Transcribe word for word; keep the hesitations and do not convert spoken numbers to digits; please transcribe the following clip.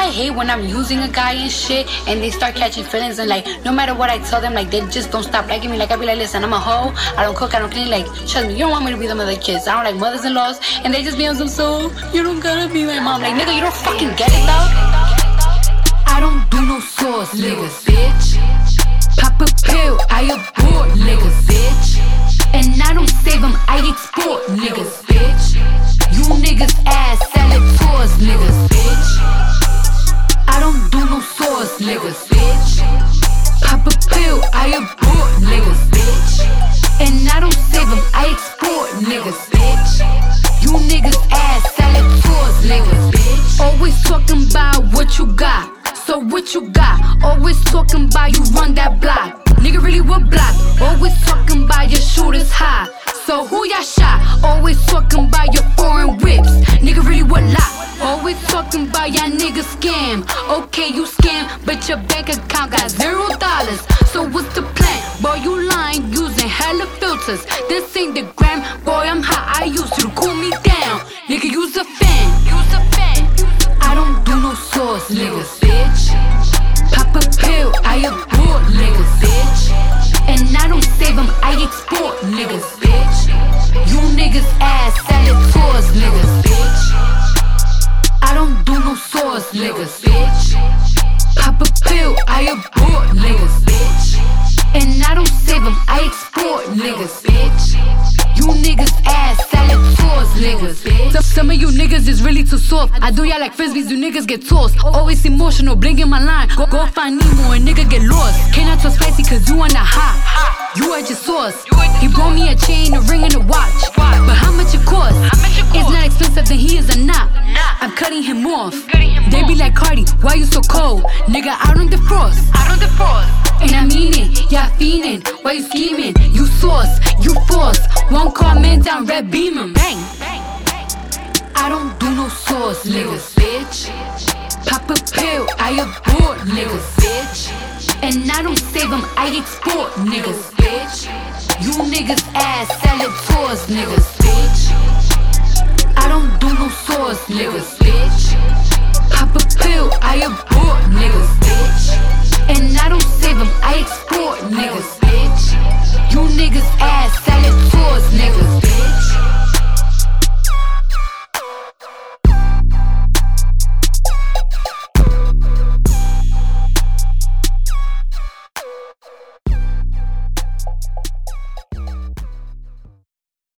hate when I'm using a guy and shit, and they start catching feelings, and like, no matter what I tell them, like, they just don't stop liking me. Like, I be like, listen, I'm a hoe, I don't cook, I don't clean, like, trust me, you don't want me to be the mother kids. I don't like mothers-in-laws, and they just be on some, so, you don't gotta be my mom. Like, nigga, you don't fucking get it, though. I don't do no sauce, niggas, bitch. Pop a pill, I abort, niggas, bitch. And I don't save them, I export, niggas, bitch. You niggas ass salad tours, niggas, bitch. I don't do no sauce, niggas, bitch. Pop a pill, I abort, niggas, bitch. And I don't save them, I export, niggas, bitch. You niggas ass salad tours, niggas, bitch. Always talking about what you got. So what you got? Always talking about you run that block. Nigga really what block? Always talking about your shooters high. So who y'all shot? Always talking about your foreign whips. Nigga really what lot? Always talking about y'all niggas scam. Okay, you scam, but your bank account got zero dollars. So what's the plan? Boy, you lying using hella filters. This ain't the gram. Boy, I'm hot. I used you to cool me down. Nigga, use a fan. Use a fan. I don't do no sauce, niggas, bitch. Pop a pill, I abort, niggas, bitch. And I don't save them, I export, niggas, bitch. You niggas ass salad tours, niggas, bitch. I don't do no sauce, niggas, bitch. Pop a pill, I abort, niggas, bitch. And I don't save them, I export, niggas, bitch. You niggas ass salad tours, niggas, bitch. Some, some of you niggas is really too soft. I do y'all like frisbees, you niggas get tossed. Always emotional, blinking my line. Go, go find Nemo and nigga get lost. Can't not too spicy cause you on the hot. You at your sauce. He brought me a chain, a ring and a watch. But how much it cost? It's not expensive, then he is a knot. I'm cutting him off. They be like, Cardi, why you so cold? Nigga, out on the frost. Out on the frost. And I mean it, y'all fiendin'. Why you scheming? You sauce, you force. One car man down, red beamin'. Bang. I don't do no sauce, niggas, bitch. Pop a pill, I abort, niggas, bitch. And I don't save them, I export, niggas, bitch. You niggas ass salad tours, niggas, bitch. I don't do no sauce, niggas, bitch. Pop a pill, I abort, niggas, bitch. And I don't save them, I export, niggas, bitch. You niggas ass salad tours, niggas, bitch.